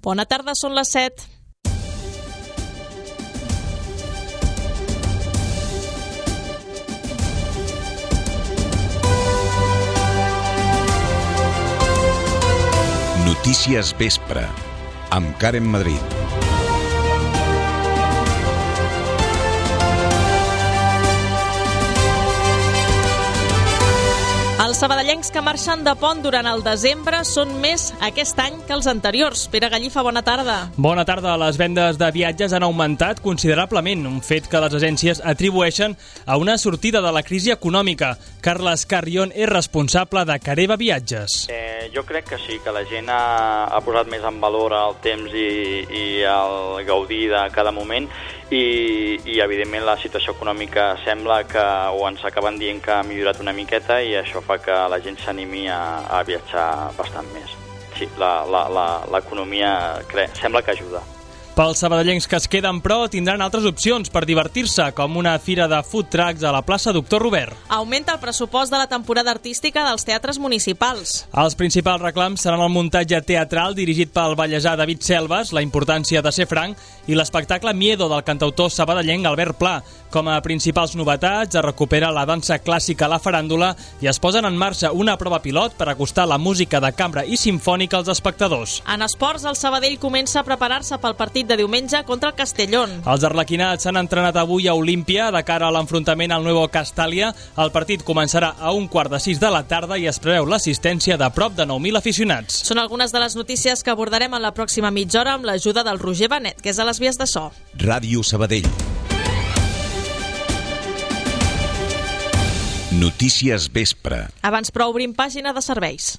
Bona tarda, són les 7. Notícies Vespre, amb Karen Madrid. Els sabadellencs que marxen de pont durant el desembre són més aquest any que els anteriors. Pere Gallifa, bona tarda. Bona tarda. Les vendes de viatges han augmentat considerablement, un fet que les agències atribueixen a una sortida de la crisi econòmica. Carles Carrion és responsable de Careva Viatges. Jo crec que sí, que la gent ha posat més en valor el temps i el gaudir de cada moment i evidentment la situació econòmica sembla que o ens acaben dient que ha millorat una miqueta i això fa que la gent s'animi a viatjar bastant més. Sí, l'economia sembla que ajuda. Pels sabadellencs que es queden, però, tindran altres opcions per divertir-se, com una fira de food trucks a la plaça Doctor Robert. Augmenta el pressupost de la temporada artística dels teatres municipals. Els principals reclams seran el muntatge teatral dirigit pel ballesà David Selves, la importància de ser franc, i l'espectacle Miedo del cantautor sabadellenc Albert Pla. Com a principals novetats, es recupera la dansa clàssica a la faràndula i es posen en marxa una prova pilot per acostar la música de cambra i simfònica als espectadors. En esports, el Sabadell comença a preparar-se pel partit de diumenge contra el Castellón. Els arlequinats s'han entrenat avui a Olímpia de cara a l'enfrontament al Nuevo Castàlia. El partit començarà a 5:45 de la tarda i es preveu l'assistència de prop de 9.000 aficionats. Són algunes de les notícies que abordarem en la pròxima mitja hora amb l'ajuda del Roger Benet, que és a les vies de so. Ràdio Sabadell. Notícies Vespre. Abans, però, obrim pàgina de serveis.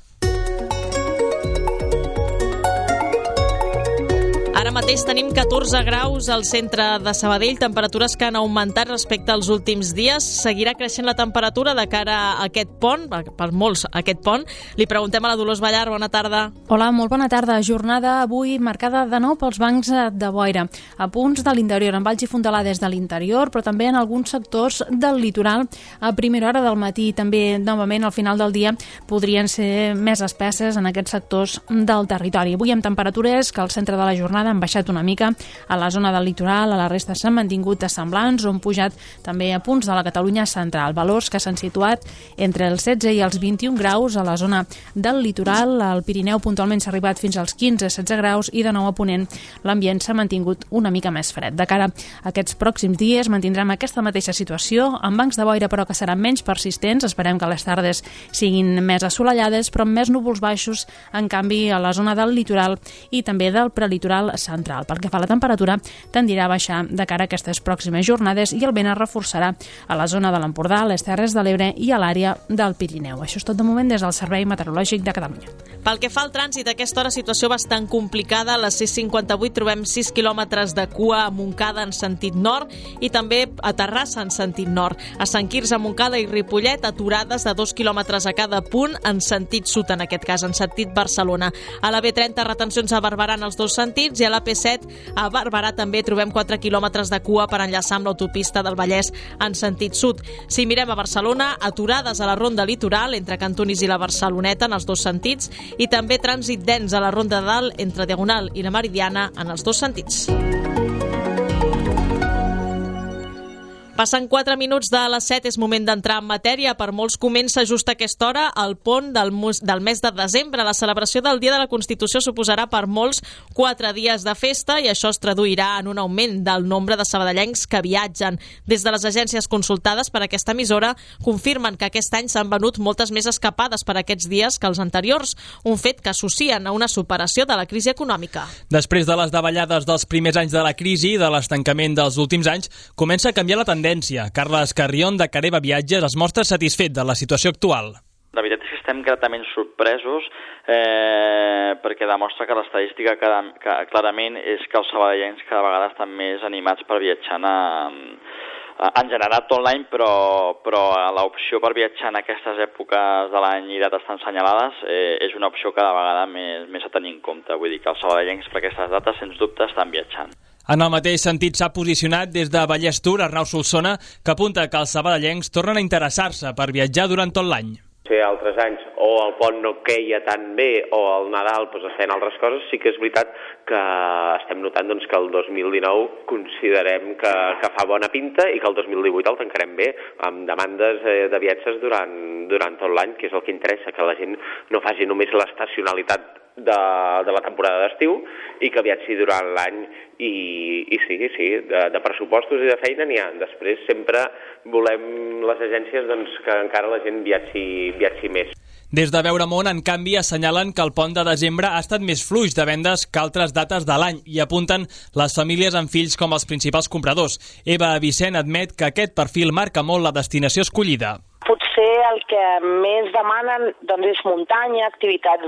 Ara mateix tenim 14 graus al centre de Sabadell, temperatures que han augmentat respecte als últims dies. Seguirà creixent la temperatura de cara a aquest pont, per molts aquest pont. Li preguntem a la Dolors Ballar, bona tarda. Hola, molt bona tarda. Jornada avui marcada de nou pels bancs de boira. A punts de l'interior, en valls i fondalades de l'interior, però també en alguns sectors del litoral. A primera hora del matí, també novament al final del dia, podrien ser més espesses en aquests sectors del territori. Avui amb temperatures que al centre de la jornada han baixat una mica, a la zona del litoral, a la resta s'han mantingut semblants o han pujat també a punts de la Catalunya central. Valors que s'han situat entre els 16 i els 21 graus a la zona del litoral. Al Pirineu puntualment s'ha arribat fins als 15-16 graus i de nou a Ponent l'ambient s'ha mantingut una mica més fred. De cara a aquests pròxims dies mantindrem aquesta mateixa situació, amb bancs de boira però que seran menys persistents. Esperem que les tardes siguin més assolellades però amb més núvols baixos, en canvi a la zona del litoral i també del prelitoral central. Pel que fa a la temperatura, tendirà a baixar de cara a aquestes pròximes jornades i el vent es reforçarà a la zona de l'Empordà, a les Terres de l'Ebre i a l'àrea del Pirineu. Això és tot de moment des del Servei Meteorològic de Catalunya. Pel que fa al trànsit, a aquesta hora situació bastant complicada. A les 6:58 trobem 6 quilòmetres de cua a Montcada en sentit nord i també a Terrassa en sentit nord. A Sant Quirze, Montcada i Ripollet, aturades de 2 quilòmetres a cada punt en sentit sud, en aquest cas, en sentit Barcelona. A la B30, retencions a Barberà en els dos sentits i a la P7 a Barberà també trobem 4 quilòmetres de cua per enllaçar amb l'autopista del Vallès en sentit sud. Si mirem a Barcelona, aturades a la ronda litoral entre Cantunis i la Barceloneta en els dos sentits i també trànsit dens a la ronda de dalt entre Diagonal i la Meridiana en els dos sentits. Passen 4 minuts de les 7, és moment d'entrar en matèria. Per molts comença just a aquesta hora el pont del mes de desembre. La celebració del Dia de la Constitució suposarà per molts 4 dies de festa i això es traduirà en un augment del nombre de sabadellencs que viatgen. Des de les agències consultades per aquesta emissora confirmen que aquest any s'han venut moltes més escapades per aquests dies que els anteriors, un fet que associen a una superació de la crisi econòmica. Després de les davallades dels primers anys de la crisi i de l'estancament dels últims anys, comença a canviar la tendència. Carles Carrion, de Careva Viatges, es mostra satisfet de la situació actual. La veritat és que estem gratament sorpresos perquè demostra que l'estadística clarament és que els sabadellencs cada vegada estan més animats per viatjar en general tot l'any, però l'opció per viatjar en aquestes èpoques de l'any i dates tan assenyalades és una opció cada vegada més a tenir en compte. Vull dir que els sabadellencs per aquestes dates, sens dubte, estan viatjant. En el mateix sentit s'ha posicionat des de Vallès Tour Arnau Solsona, que apunta que els sabadellencs tornen a interessar-se per viatjar durant tot l'any. Altres anys o el pont no queia tan bé o al Nadal es feien altres coses, sí que és veritat que estem notant que el 2019 considerem que fa bona pinta i que el 2018 el tancarem bé amb demandes de viatges durant tot l'any, que és el que interessa, que la gent no faci només l'estacionalitat de la temporada d'estiu i que viatgi durant l'any i sí, de pressupostos i de feina n'hi ha. Després sempre volem les agències que encara la gent viatgi més. Des de Veure Món, en canvi, assenyalen que el pont de desembre ha estat més fluix de vendes que altres dates de l'any i apunten les famílies amb fills com els principals compradors. Eva Vicent admet que aquest perfil marca molt la destinació escollida. Potser el que més demanen és muntanya, activitats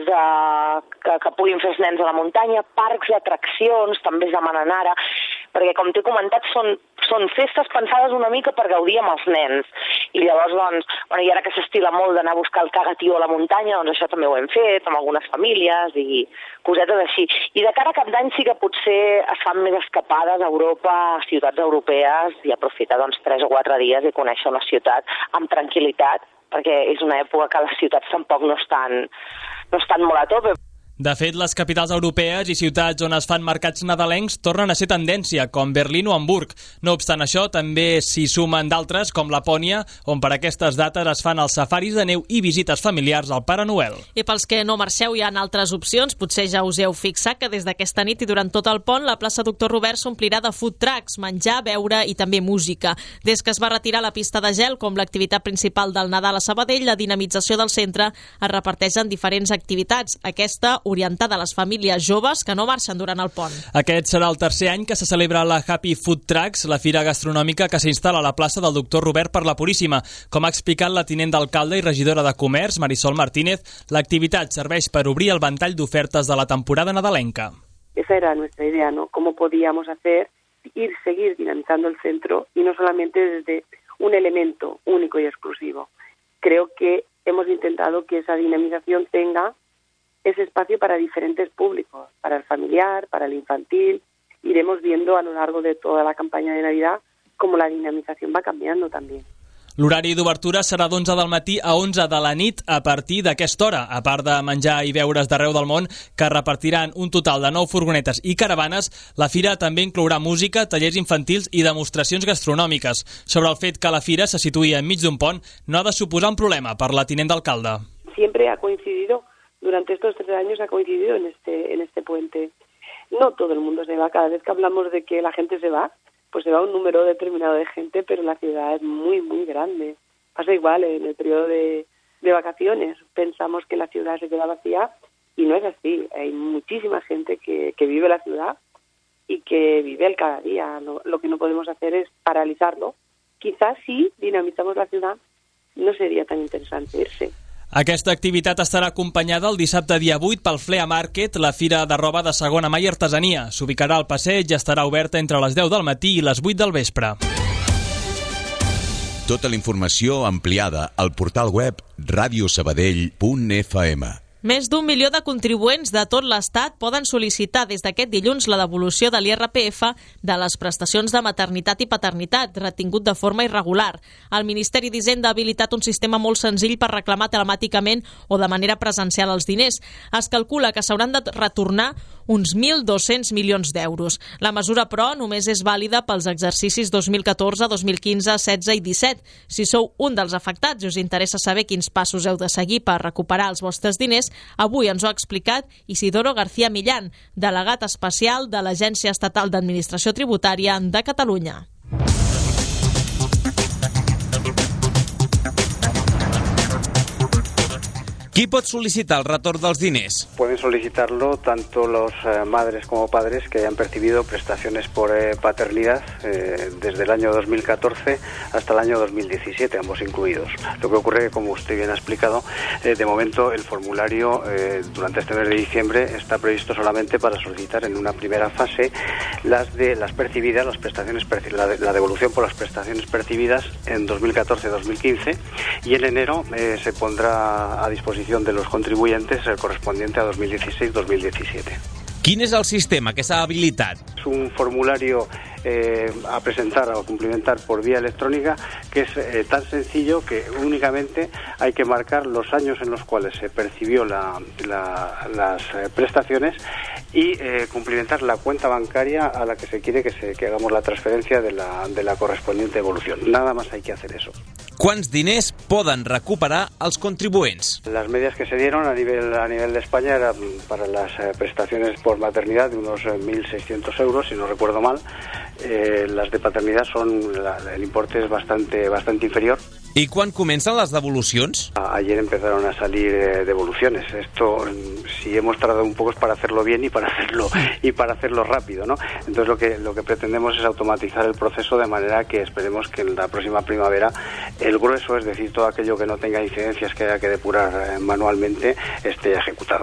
que puguin fer els nens a la muntanya, parcs d'atraccions també es demanen ara, perquè com t'he comentat són festes pensades una mica per gaudir amb els nens. I llavors, i ara que s'estila molt d'anar a buscar el cagatió a la muntanya, això també ho hem fet amb algunes famílies i cosetes així. I de cara a Cap d'Any sí que potser es fan més escapades a Europa, a ciutats europees, i aprofitar 3 o 4 dies i conèixer una ciutat amb tranquil·litat, perquè és una època que les ciutats tampoc no estan molt a tope. De fet, les capitals europees i ciutats on es fan mercats nadalencs tornen a ser tendència, com Berlín o Hamburg. No obstant això, també s'hi sumen d'altres, com Lapònia, on per aquestes dates es fan els safaris de neu i visites familiars al Pare Noel. I pels que no marxeu hi ha altres opcions. Potser ja us heu fixat que des d'aquesta nit i durant tot el pont la plaça Doctor Robert s'omplirà de food trucks, menjar, beure i també música. Des que es va retirar la pista de gel com l'activitat principal del Nadal a Sabadell, la dinamització del centre es reparteix en diferents activitats. Aquesta orientada a les famílies joves que no marxen durant el pont. Aquest serà el tercer any que se celebra la Happy Food Trucks, la fira gastronòmica que s'instal·la a la plaça del Doctor Robert per la Puríssima. Com ha explicat la tinent d'alcalde i regidora de Comerç, Marisol Martínez, l'activitat serveix per obrir el ventall d'ofertes de la temporada nadalenca. Esa era nuestra idea, ¿no? Cómo podíamos seguir dinamizando el centro y no solamente desde un elemento único y exclusivo. Creo que hemos intentado que esa dinamización tenga ese espacio para diferentes públicos, para el familiar, para el infantil. Iremos viendo a lo largo de toda la campaña de Navidad cómo la dinamización va cambiando también. L'horari d'obertura serà d'11 del matí a 11 de la nit a partir d'aquesta hora. A part de menjar i beure's d'arreu del món, que repartiran un total de 9 furgonetes i caravanes, la fira també inclourà música, tallers infantils i demostracions gastronòmiques. Sobre el fet que la fira se situï enmig d'un pont no ha de suposar un problema per la tinent d'alcalde. Siempre ha coincidido, durante estos 3 años ha coincidido en este puente. No todo el mundo se va, cada vez que hablamos de que la gente se va, pues se va un número determinado de gente, pero la ciudad es muy, muy grande. Pasa igual en el periodo de vacaciones. Pensamos que la ciudad se queda vacía y no es así. Hay muchísima gente que vive la ciudad y que vive el cada día. Lo que no podemos hacer es paralizarlo. Quizás si dinamizamos la ciudad no sería tan interesante irse. Aquesta activitat estarà acompanyada el dissabte dia 8 pel Flea Market, la fira de roba de segona mà i artesania. S'ubicarà al passeig i estarà oberta entre les 10 del matí i les 8 del vespre. Tota la informació ampliada al portal web radiosabadell.fm. Més d'1 milió de contribuents de tot l'Estat poden sol·licitar des d'aquest dilluns la devolució de l'IRPF de les prestacions de maternitat i paternitat, retingut de forma irregular. El Ministeri d'Hisenda ha habilitat un sistema molt senzill per reclamar telemàticament o de manera presencial els diners. Es calcula que s'hauran de retornar uns 1.200 milions d'euros. La mesura, però, només és vàlida pels exercicis 2014, 2015, 16 i 17. Si sou un dels afectats i us interessa saber quins passos heu de seguir per recuperar els vostres diners, avui ens ho ha explicat Isidoro García Millán, delegat especial de l'Agència Estatal d'Administració Tributària de Catalunya. Qui pot sol·licitar el retorn dels diners? Pueden solicitarlo tanto los madres como padres que hayan percibido prestaciones por paternidad desde el año 2014 hasta el año 2017, ambos incluidos. Lo que ocurre que, como usted bien ha explicado, de momento el formulario durante este mes de diciembre está previsto solamente para solicitar en una primera fase las percibidas, las prestaciones, la devolución por las prestaciones percibidas en 2014-2015, y en enero se pondrá a disposición de los contribuyentes el correspondiente a 2016-2017. Quin és el sistema que s'ha habilitat? Es un formulario a presentar o a cumplimentar por vía electrónica, que es tan sencillo que únicamente hay que marcar los años en los cuales se percibió las prestaciones y cumplimentar la cuenta bancaria a la que se quiere que hagamos la transferencia de la correspondiente evolución. Nada más hay que hacer eso. Quants diners poden recuperar els contribuents? Las medidas que se dieron a nivel de España eran para las prestaciones por maternidad de unos 1.600 euros, si no recuerdo mal. Las de paternidad el importe es bastante inferior. I quan comencen les devolucions? Ayer empezaron a salir devoluciones. Esto, si hemos tardado un poco, es para hacerlo bien y para hacerlo rápido, ¿no? Entonces lo que pretendemos es automatizar el proceso de manera que esperemos que en la próxima primavera el grueso, es decir, todo aquello que no tenga incidencias que haya que depurar manualmente, esté ejecutado.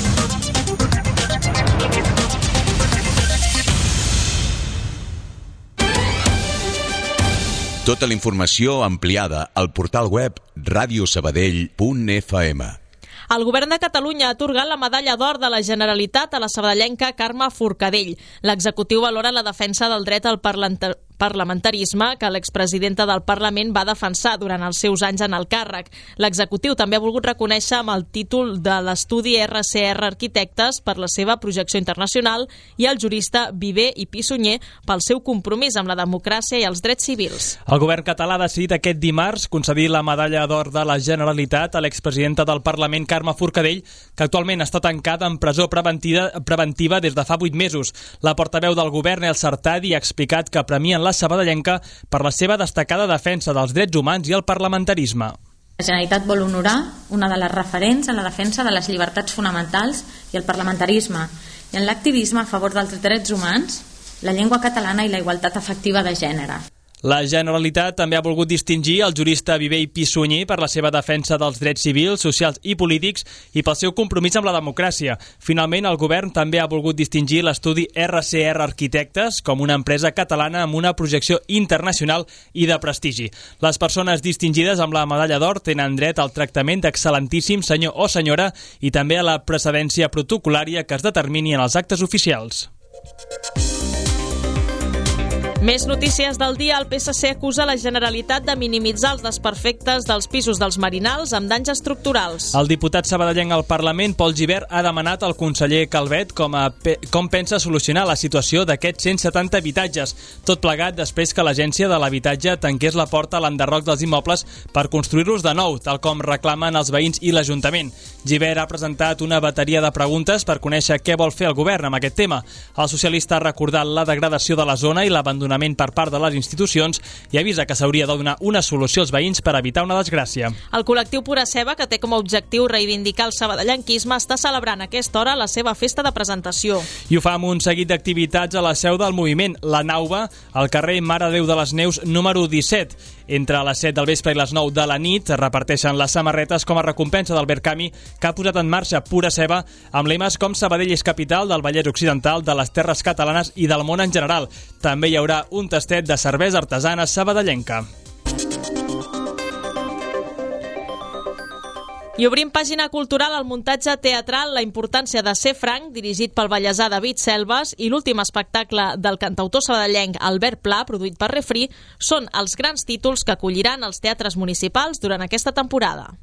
Tota la informació ampliada al portal web radiosabadell.fm. El govern de Catalunya ha atorgat la medalla d'or de la Generalitat a la sabadellenca Carme Forcadell. L'executiu valora la defensa del dret al parlamentarisme que l'expresidenta del Parlament va defensar durant els seus anys en el càrrec. L'executiu també ha volgut reconèixer amb el títol de l'estudi RCR Arquitectes per la seva projecció internacional i el jurista Viver i Pissunyer pel seu compromís amb la democràcia i els drets civils. El govern català ha decidit aquest dimarts concedir la medalla d'or de la Generalitat a l'expresidenta del Parlament Carme Forcadell, que actualment està tancada en presó preventiva des de fa 8 mesos. La portaveu del govern, El Sartadi, ha explicat que premien la sabadellenca per la seva destacada defensa dels drets humans i el parlamentarisme. La Generalitat vol honorar una de les referents en la defensa de les llibertats fonamentals i el parlamentarisme i en l'activisme a favor dels drets humans, la llengua catalana i la igualtat efectiva de gènere. La Generalitat també ha volgut distingir el jurista Viver i Pissunyer per la seva defensa dels drets civils, socials i polítics i pel seu compromís amb la democràcia. Finalment, el govern també ha volgut distingir l'estudi RCR Arquitectes com una empresa catalana amb una projecció internacional i de prestigi. Les persones distingides amb la medalla d'or tenen dret al tractament d'excel·lentíssim senyor o senyora i també a la precedència protocolària que es determini en els actes oficials. Més notícies del dia. El PSC acusa la Generalitat de minimitzar els desperfectes dels pisos dels Merinals amb danys estructurals. El diputat sabadellenc al Parlament, Pol Gibert, ha demanat al conseller Calvet com pensa solucionar la situació d'aquests 170 habitatges. Tot plegat després que l'Agència de l'Habitatge tanqués la porta a l'enderroc dels immobles per construir-los de nou, tal com reclamen els veïns i l'Ajuntament. Gibert ha presentat una bateria de preguntes per conèixer què vol fer el govern amb aquest tema. El socialista ha recordat la degradació de la zona i l'abandonament per part de les institucions i avisa que s'hauria de donar una solució als veïns per evitar una desgràcia. El col·lectiu Pura Ceba, que té com a objectiu reivindicar el sabadellenquisme, està celebrant a aquesta hora la seva festa de presentació. I ho fa amb un seguit d'activitats a la seu del moviment, la Nauva, al carrer Mare de Déu de les Neus, número 17. Entre les 7 del vespre i les 9 de la nit reparteixen les samarretes com a recompensa del Verkami, que ha posat en marxa Pura Ceba amb lemes com Sabadell és capital del Vallès Occidental, de les Terres Catalanes i del món en general. També hi haurà un tastet de cervesa artesana sabadellenca. I obrim pàgina cultural al muntatge teatral La importància de ser franc, dirigit pel ballesà David Selves, i l'últim espectacle del cantautor sabadellenc Albert Pla, produït per Refri, són els grans títols que acolliran els teatres municipals durant aquesta temporada.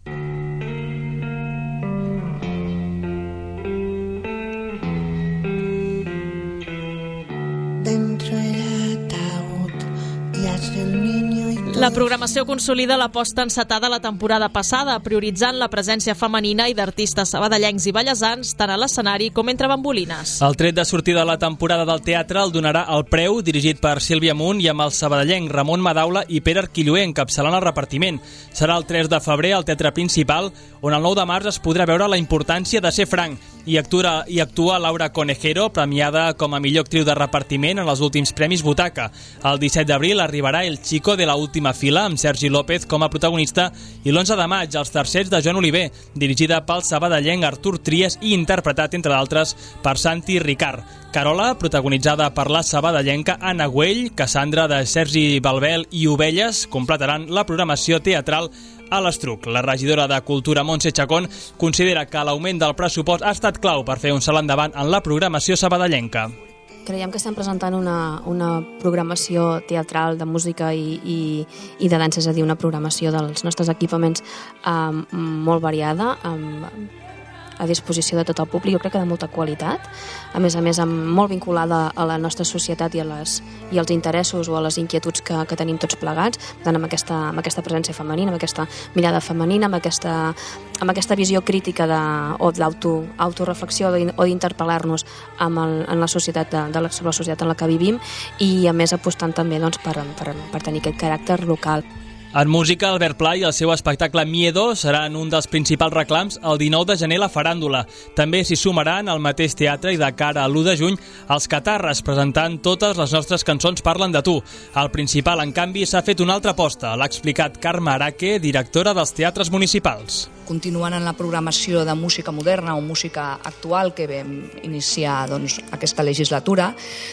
La programació consolida l'aposta encetada la temporada passada, prioritzant la presència femenina i d'artistes sabadellencs i ballesans tant a l'escenari com entre bambolines. El tret de sortida de la temporada del teatre el donarà El Preu, dirigit per Sílvia Munt i amb el sabadellenc Ramon Madaula i Pere Arquilloé encapçalant el repartiment. Serà el 3 de febrer al Teatre Principal, on el 9 de març es podrà veure La importància de ser franc, i actua Laura Conejero, premiada com a millor actriu de repartiment en els últims Premis Butaca. El 17 d'abril arribarà El Chico de la última fila, amb Sergi López com a protagonista, i l'11 de maig Els tercers de Joan Oliver, dirigida pel sabadellenc Artur Tries i interpretat, entre d'altres, per Santi Ricard. Carola, protagonitzada per la sabadellenca Anna Güell, Cassandra de Sergi Balbel i Ovelles, completaran la programació teatral a l'Estruc. La regidora de Cultura, Montse Chacón, considera que l'augment del pressupost ha estat clau per fer un salt endavant en la programació sabadellenca. creiem que estem presentant una programació teatral de música i de dansa, és a dir, una programació dels nostres equipaments molt variada, a disposició de tot el públic, jo crec que de molta qualitat, a més, molt vinculada a la nostra societat i als interessos o a les inquietuds que tenim tots plegats, tant amb aquesta presència femenina, amb aquesta mirada femenina, amb aquesta visió crítica o d'autoreflexió o d'interpel·lar-nos en la societat, sobre la societat en la que vivim, i a més apostant també per tenir aquest caràcter local. En música, Albert Pla i el seu espectacle Miedo seran un dels principals reclams el 19 de gener a la Faràndula. També s'hi sumaran al mateix teatre i de cara a l'1 de juny els Catarres, presentant totes les nostres cançons parlen de tu. El principal, en canvi, s'ha fet una altra aposta, l'ha explicat Carme Araque, directora dels teatres municipals. Continuant en la programació de música moderna o música actual que vam iniciar aquesta legislatura,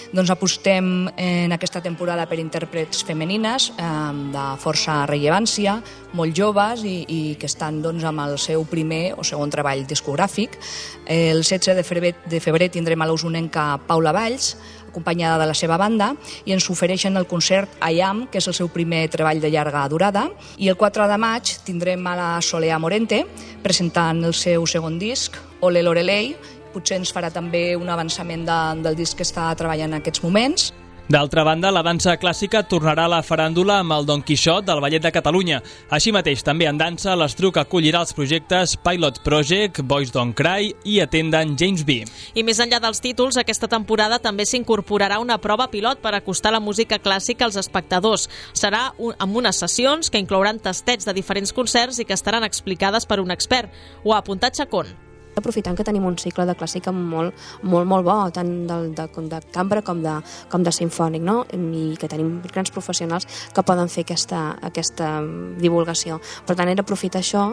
apostem en aquesta temporada per intèrprets femenines de força rellevància, molt joves i que estan amb el seu primer o segon treball discogràfic. El 16 de febrer tindrem a l'usonenca Paula Valls, acompanyada de la seva banda, i ens ofereixen el concert I Am, que és el seu primer treball de llarga durada, i el 4 de maig tindrem a la Solea Morente presentant el seu segon disc, Ole Lorelei. Potser ens farà també un avançament del disc que està treballant en aquests moments. D'altra banda, la dansa clàssica tornarà a la faràndula amb el Don Quixot del Ballet de Catalunya. Així mateix, també en dansa, l'Estruc acollirà els projectes Pilot Project, Boys Don't Cry i Attendant James B. I més enllà dels títols, aquesta temporada també s'incorporarà una prova pilot per acostar la música clàssica als espectadors. Serà amb unes sessions que inclouran tastets de diferents concerts i que estaran explicades per un expert. Ho ha apuntat Chacón. Aprofitant que tenim un cicle de clàssica molt bo, tant de cambra com de simfònic, no? I que tenim grans professionals que poden fer aquesta divulgació. Per tant, era aprofitar això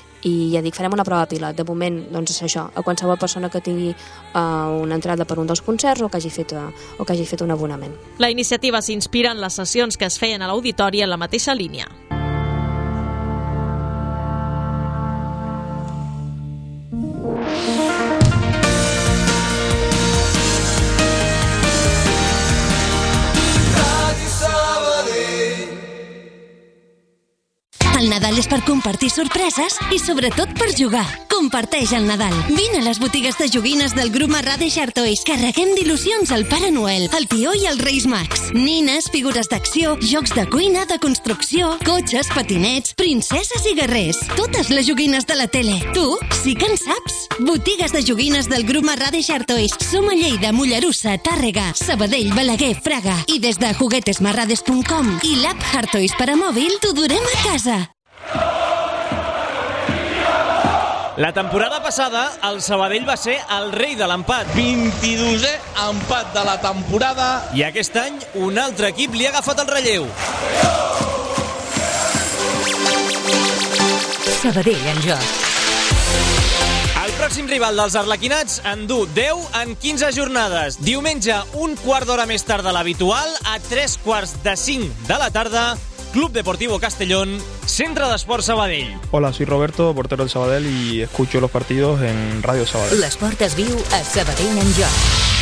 i ja dic, farem una prova pilot. De moment, és això, a qualsevol persona que tingui una entrada per un dels concerts o que hagi fet un abonament. La iniciativa s'inspira en les sessions que es feien a l'auditori en la mateixa línia. El Nadal és per compartir sorpreses i sobretot per jugar. Comparteix el Nadal. Vine a les botigues de joguines del grup Marrades Toys. Carreguem d'il·lusions al Pare Noel, el Tió i els Reis Mags. Nines, figures d'acció, jocs de cuina, de construcció, cotxes, patinets, princeses i guerrers. Totes les joguines de la tele. Tu sí que en saps. Botigues de joguines del grup Marrades Toys. Som a Lleida, Mollerussa, Tàrrega, Sabadell, Balaguer, Fraga. I des de juguetesmarrades.com i l'app Hartoys per a mòbil t'ho durem a casa. La temporada passada, el Sabadell va ser el rei de l'empat. 22è empat de la temporada. I aquest any, un altre equip li ha agafat el relleu. Sabadell en joc. El pròxim rival dels arlequinats en du 10 en 15 jornades. Diumenge, un quart d'hora més tard de l'habitual, a 3:45 de la tarda, Club Deportivo Castellón, Centre d'Esport Sabadell. Hola, soy Roberto, portero del Sabadell y escucho los partidos en Radio Sabadell. L'esport es viu a Sabadell en joc.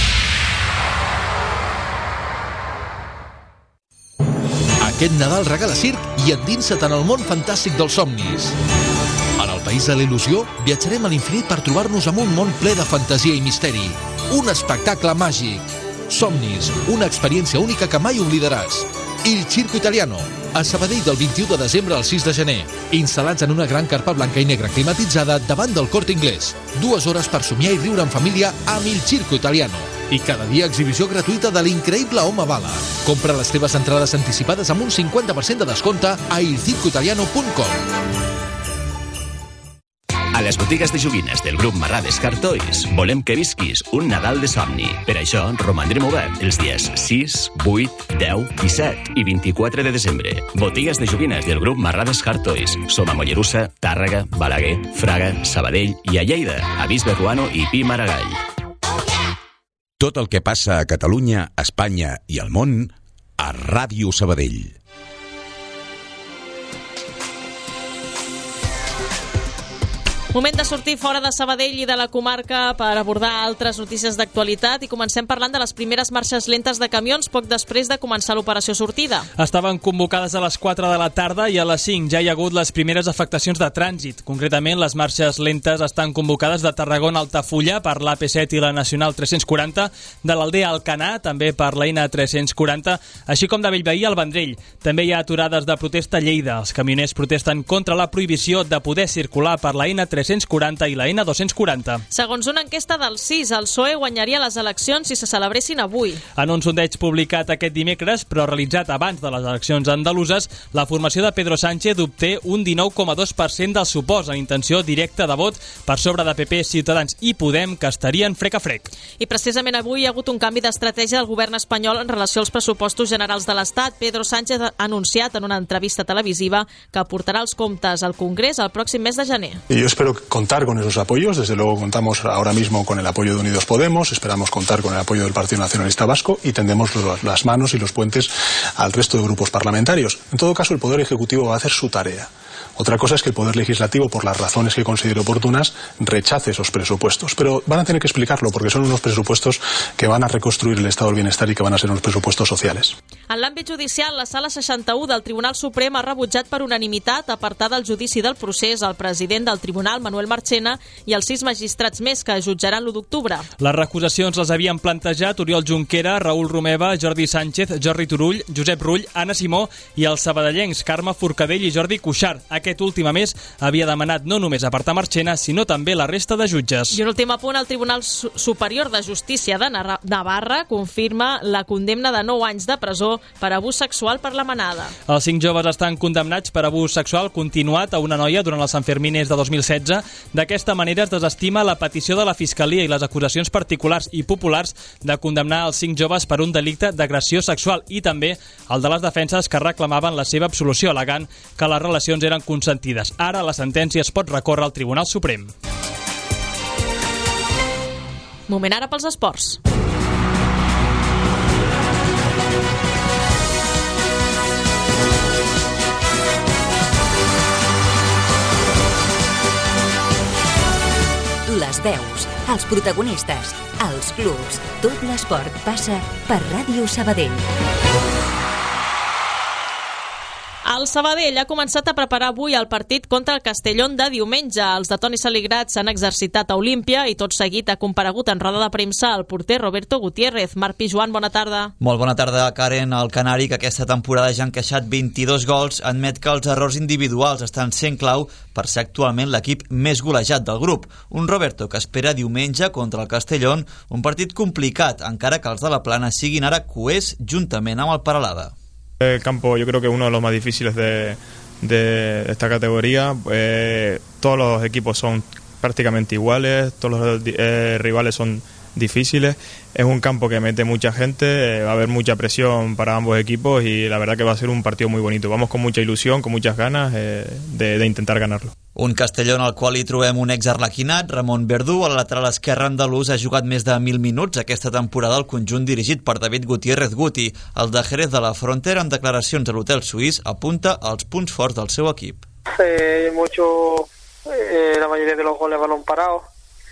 Aquest Nadal regala circ i endinsa't en el món fantàstic dels somnis. En el país de la il·lusió viatjarem a l'infinit per trobar-nos amb un món ple de fantasia i misteri. Un espectacle màgic. Somnis, una experiència única que mai oblidaràs. Il Circo Italiano, a Sabadell del 21 de desembre al 6 de gener. Instal·lats en una gran carpa blanca i negra climatitzada davant del Corte Inglés. 2 hores per somiar i riure en família amb Il Circo Italiano. I cada dia exhibició gratuïta de l'increïble Home Bala. Compra les teves entrades anticipades amb un 50% de descompte a ilcircoitaliano.com. A les botigues de joguines del grup Marrades Toys volem que visquis un Nadal de somni. Per això romandrem obert els dies 6, 8, 10, 17 i 24 de desembre. Botigues de joguines del grup Marrades Toys. Som a Mollerussa, Tàrrega, Balaguer, Fraga, Sabadell i a Lleida, a Bisbe Ruano i Pi Maragall. Tot el que passa a Catalunya, Espanya i al món a Ràdio Sabadell. Moment de sortir fora de Sabadell i de la comarca per abordar altres notícies d'actualitat i comencem parlant de les primeres marxes lentes de camions poc després de començar l'operació sortida. Estaven convocades a les 4 de la tarda i a les 5 ja hi ha hagut les primeres afectacions de trànsit. Concretament, les marxes lentes estan convocades de Tarragona a Altafulla per l'AP7 i la Nacional 340, de l'Aldea a Alcanar, també per la Ina 340, així com de Bellveí al Vendrell. També hi ha aturades de protesta a Lleida. Els camioners protesten contra la prohibició de poder circular per la Ina 340 i la N240. Segons una enquesta del CIS, el PSOE guanyaria les eleccions si se celebressin avui. En un sondeig publicat aquest dimecres, però realitzat abans de les eleccions andaluses, la formació de Pedro Sánchez obté un 19,2% del supost en intenció directa de vot per sobre de PP, Ciutadans i Podem, que estarien frec a frec. I precisament avui hi ha hagut un canvi d'estratègia del govern espanyol en relació als pressupostos generals de l'Estat. Pedro Sánchez ha anunciat en una entrevista televisiva que portarà els comptes al Congrés el pròxim mes de gener. Yo espero contar con esos apoyos. Desde luego contamos ahora mismo con el apoyo de Unidos Podemos, esperamos contar con el apoyo del Partido Nacionalista Vasco y tendemos las manos y los puentes al resto de grupos parlamentarios. En todo caso, el Poder Ejecutivo va a hacer su tarea. Otra cosa es que el Poder Legislativo, por las razones que considere oportunas, rechace esos presupuestos. Pero van a tener que explicarlo porque son unos presupuestos que van a reconstruir el estado del bienestar y que van a ser unos presupuestos sociales. En l'àmbit judicial, la Sala 61 del Tribunal Suprem ha rebutjat per unanimitat apartar del judici del procés el president del Tribunal, Manuel Marchena, i els 6 magistrats més que jutjaran l'1 d'octubre. Les recusacions les havien plantejat Oriol Junquera, Raül Romeva, Jordi Sánchez, Jordi Turull, Josep Rull, Anna Simó i els sabadellencs Carme Forcadell i Jordi Cuixart. Aquest últim, a més, havia demanat no només apartar Marchena, sinó també la resta de jutges. I un últim apunt, el Tribunal Superior de Justícia de Navarra confirma la condemna de 9 anys de presó per abús sexual per la manada. Els 5 joves estan condemnats per abús sexual continuat a una noia durant els Sanfermines de 2016. D'aquesta manera es desestima la petició de la Fiscalia i les acusacions particulars i populars de condemnar els 5 joves per un delicte d'agressió sexual i també el de les defenses que reclamaven la seva absolució, al·legant que les relacions eren consentides. Ara la sentència es pot recórrer al Tribunal Suprem. Moment ara pels esports. Les veus, els protagonistes, els clubs, tot l'esport passa per Ràdio Sabadell. El Sabadell ha començat a preparar avui el partit contra el Castellón de diumenge. Els de Toni Saligrat s'han exercitat a Olímpia i tot seguit ha comparegut en roda de premsa el porter Roberto Gutiérrez. Marc Pijuan, bona tarda. Molt bona tarda, Karen. El canari, que aquesta temporada ja ha encaixat 22 gols, admet que els errors individuals estan sent clau per ser actualment l'equip més golejat del grup. Un Roberto que espera diumenge contra el Castellón, un partit complicat, encara que els de la Plana siguin ara coers juntament amb el Peralada. El campo yo creo que es uno de los más difíciles de esta categoría. Todos los equipos son prácticamente iguales, todos los rivales son difíciles. Es un campo que mete mucha gente, va a haber mucha presión para ambos equipos y la verdad que va a ser un partido muy bonito. Vamos con mucha ilusión, con muchas ganas de intentar ganarlo. Un Castellón al qual hi trobem un ex-arlequinat, Ramon Verdú, al lateral esquerre andalús, ha jugat més de 1.000 minuts aquesta temporada al conjunt dirigit per David Gutiérrez Guti. El de Jerez de la Frontera, amb declaracions a l'hotel suís, apunta als punts forts del seu equip. La mayoría de los goles balón parado.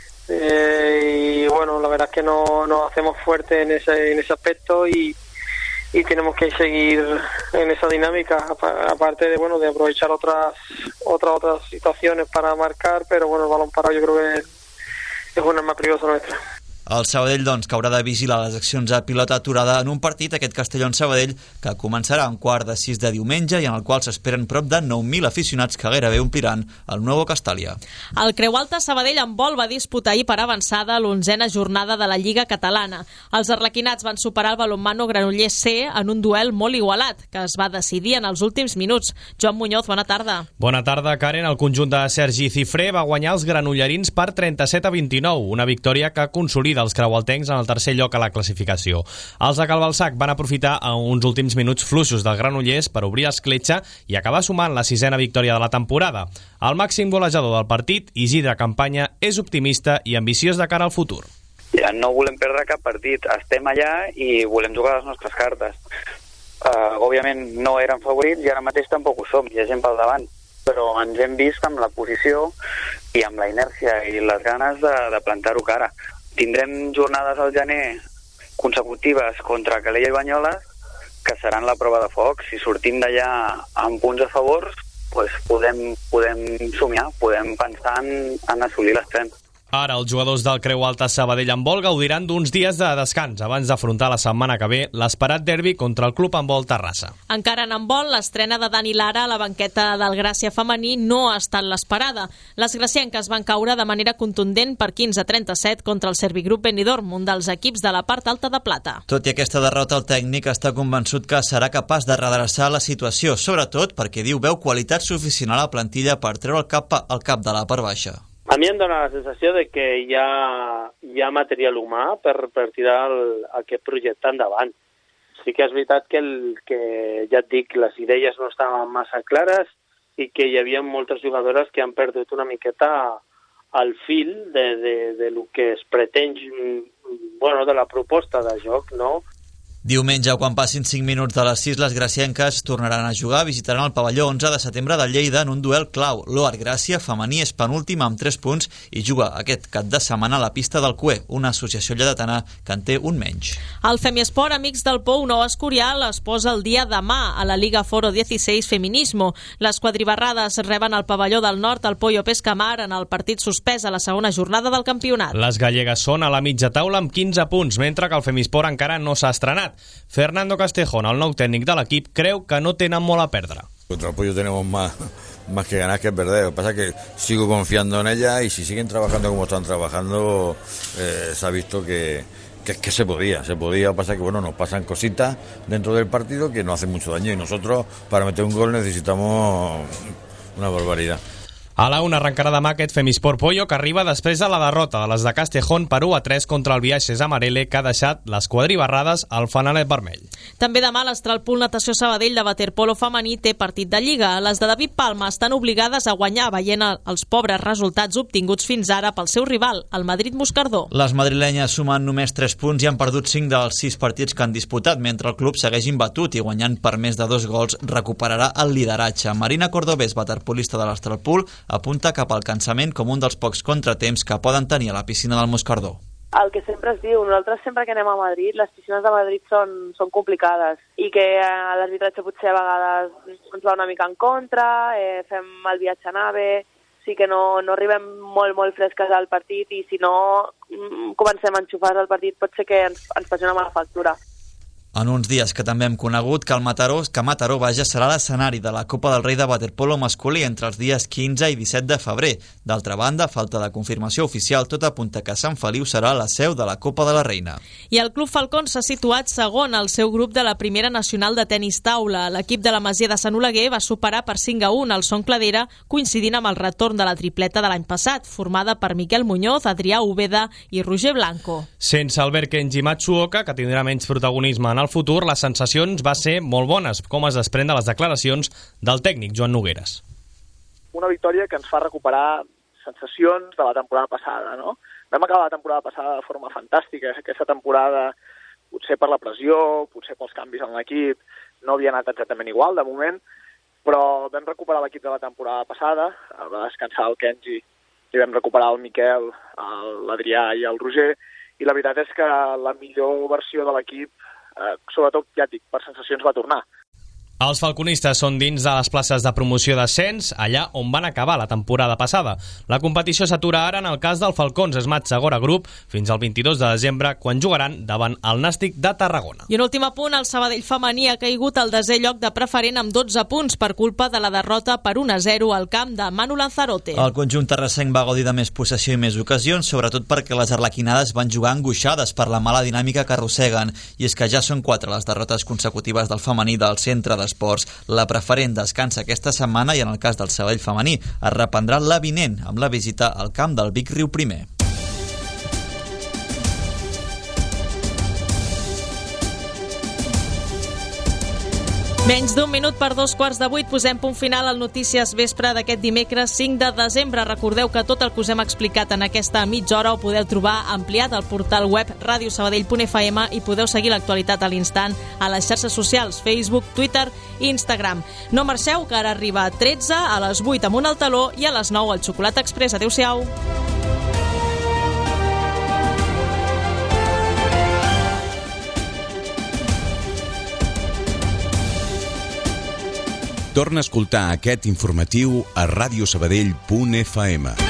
Y bueno, la verdad es que nos hacemos fuertes en ese aspecto y tenemos que seguir en esa dinámica, aparte de de aprovechar otras situaciones para marcar, pero bueno, el balón parado yo creo que es una más peligrosa nuestra. El Sabadell, doncs, que haurà de vigilar les accions a pilota aturada en un partit, aquest Castellón-Sabadell, que començarà a 5:45 de diumenge i en el qual s'esperen prop de 9.000 aficionats que gairebé ompliran el Nuevo Castalia. El Creu Alta Sabadell en vol va disputar ahir per avançada l'11a jornada de la Lliga Catalana. Els arlequinats van superar el balonmano Granollers C en un duel molt igualat, que es va decidir en els últims minuts. Joan Muñoz, bona tarda. Bona tarda, Karen. El conjunt de Sergi Cifré va guanyar els granollerins per 37-29, una victòria que consolida els creualtencs en el tercer lloc a la classificació. Els de Calbalsac van aprofitar uns últims minuts fluixos del Granollers per obrir escletxa i acabar sumant la 6a victòria de la temporada. El màxim golejador del partit, Isidre Campanya, és optimista i ambiciós de cara al futur. Ja no volem perdre cap partit, estem allà i volem jugar les nostres cartes. Òbviament no eren favorits i ara mateix tampoc ho som, hi ha gent pel davant, però però ens hem vist amb la posició i amb la inèrcia i les ganes de plantar-ho cara. Tindrem jornades al gener consecutives contra Calella i Banyoles que seran la prova de foc. Si sortim d'allà amb punts a favor, doncs podem somiar, podem pensar en assolir l'ascens. Ara, els jugadors del Creu Alta Sabadell Handbol gaudiran d'uns dies de descans abans d'afrontar la setmana que ve l'esperat derbi contra el Club Handbol Terrassa. Encara en handbol, l'estrena de Dani Lara a la banqueta del Gràcia femení no ha estat l'esperada. Les gracienques van caure de manera contundent per 15-37 contra el Servigroup Benidorm, un dels equips de la part alta de plata. Tot i aquesta derrota, el tècnic està convençut que serà capaç de redreçar la situació, sobretot perquè diu veu qualitat suficient a la plantilla per treure el cap de la part baixa. A mi em dóna la sensació de que hi ha material humà per tirar aquest projecte endavant. Sí que és veritat que ja et dic, les idees no estaven massa clares i que hi havia moltes jugadores que han perdut una miqueta el fil de lo que es pretén, de la proposta de joc, no? Diumenge, quan passin 5 minuts de les 6, les gracienques tornaran a jugar, visitaran el pavelló 11 de setembre de Lleida en un duel clau. L'Oar Gràcia femení és penúltim amb 3 punts i juga aquest cap de setmana a la pista del CUE, una associació lleidatana que en té un menys. El Femiesport Amics del Pou Nou Escorial es posa el dia demà a la Liga Foro 16 Feminismo. Les quadribarrades reben al pavelló del Nord el Pollo Pescamar en el partit suspès a la segona jornada del campionat. Les gallegues són a la mitja taula amb 15 punts, mentre que el Femisport encara no s'ha estrenat. Fernando Castejón, el nou tècnic de l'equip, creu que no tenen molt a perdre. Contra el Pollo tenemos más que ganar que perder. Lo que pasa es que sigo confiando en ella y si siguen trabajando como están trabajando, se ha visto que se podía. Pasa que nos pasan cositas dentro del partido que no hacen mucho daño y nosotros para meter un gol necesitamos una barbaridad. A la 1 arrencarà demà aquest Femisport Pollo, que arriba després de la derrota de les de Castejón per 1-3 contra el Viaixes Amarele, que ha deixat les quadribarrades al fanalet vermell. També demà l'Astralpool Natació Sabadell de waterpolo femení té partit de Lliga. Les de David Palma estan obligades a guanyar veient els pobres resultats obtinguts fins ara pel seu rival, el Madrid Moscardó. Les madrilenyes sumen només 3 punts i han perdut 5 dels 6 partits que han disputat, mentre el club segueix imbatut i guanyant per més de 2 gols recuperarà el lideratge. Marina Cordobés, waterpolista de l'Astralpool, apunta cap al cansament com un dels pocs contratemps que poden tenir a la piscina del Moscardó. El que sempre es diu, nosaltres sempre que anem a Madrid, les piscines de Madrid són complicades i que l'arbitratge potser a vegades ens va una mica en contra, fem el viatge a nave, sí que no arribem molt fresques al partit i si no comencem a enxufar al partit pot ser que ens faci una mala factura. En uns dies que també hem conegut que Mataró serà l'escenari de la Copa del Rei de waterpolo masculí entre els dies 15 i 17 de febrer. D'altra banda, falta de confirmació oficial, tot apunta que Sant Feliu serà la seu de la Copa de la Reina. I el Club Falcón s'ha situat segon al seu grup de la Primera Nacional de Tenis Taula. L'equip de la Masia de Sant Oleguer va superar per 5-1 el Son Cladera, coincidint amb el retorn de la tripleta de l'any passat, formada per Miquel Muñoz, Adrià Úbeda i Roger Blanco. Sense Albert Kenji Matsuoka, que tindrà menys protagonisme en el futur, les sensacions van ser molt bones, com es desprèn de les declaracions del tècnic Joan Nogueres. Una victòria que ens fa recuperar sensacions de la temporada passada, no? Vam acabar la temporada passada de forma fantàstica. Aquesta temporada, potser per la pressió, potser pels canvis en l'equip, no havia anat exactament igual de moment, però vam recuperar l'equip de la temporada passada, va descansar el Kenji i vam recuperar el Miquel, l'Adrià i el Roger, i la veritat és que la millor versió de l'equip, sobretot, ja et dic, per sensacions va tornar. Els falconistes són dins de les places de promoció d'ascens, allà on van acabar la temporada passada. La competició s'atura ara en el cas del Falcons Esmat Segora Group fins al 22 de desembre, quan jugaran davant el Nàstic de Tarragona. I un últim apunt, el Sabadell femení ha caigut al 10è lloc de preferent amb 12 punts per culpa de la derrota per 1-0 al camp de Manu Lanzarote. El conjunt terrassenc va gaudir de més possessió i més ocasions, sobretot perquè les arlequinades van jugar angoixades per la mala dinàmica que arrosseguen, i és que ja són 4 les derrotes consecutives del femení del centre d'esports. La preferent descansa aquesta setmana i en el cas del Sabadell femení es reprendrà la vinent amb la visita al camp del Vic Riu Primer. Menys d'un minut per 7:45 posem punt final al Notícies Vespre d'aquest dimecres 5 de desembre. Recordeu que tot el que us hem explicat en aquesta mitja hora ho podeu trobar ampliat al portal web radiosabadell.fm i podeu seguir l'actualitat a l'instant a les xarxes socials Facebook, Twitter i Instagram. No marxeu, que ara arriba a 13, a les 8 amb un al taló i a les 9 al Xocolata Express. Adéu-siau. Torna a escoltar aquest informatiu a radiosabadell.fm.